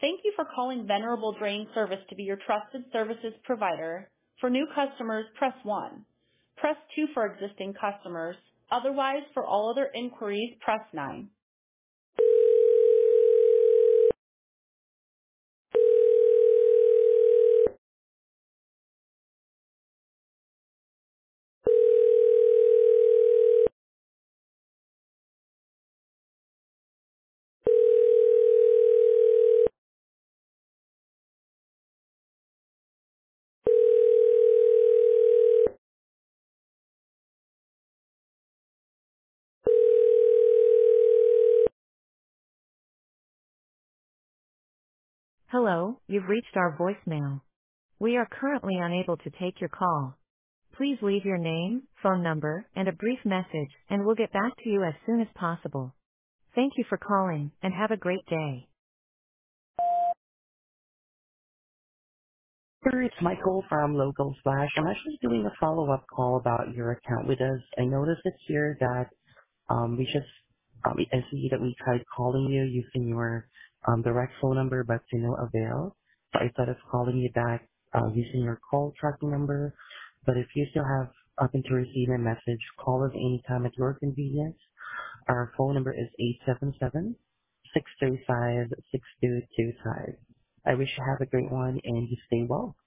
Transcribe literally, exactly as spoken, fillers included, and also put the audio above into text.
Thank you for calling Venerable Drain Service to be your trusted services provider. For new customers, press one. Press two for existing customers. Otherwise, for all other inquiries, press nine. Hello, you've reached our voicemail. We are currently unable to take your call. Please leave your name, phone number, and a brief message, and we'll get back to you as soon as possible. Thank you for calling, and have a great day. Sir, it's Michael from Local Slash. I'm actually doing a follow-up call about your account with us. I noticed it here that um, we just, um, I see that we tried calling you using your um, direct phone number, but to no avail. So I thought of calling you back uh, using your call tracking number. But if you still have up until receiving a message, call us anytime at your convenience. Our phone number is eight seven seven, six three five, six two two five. I wish you have a great one and you stay well.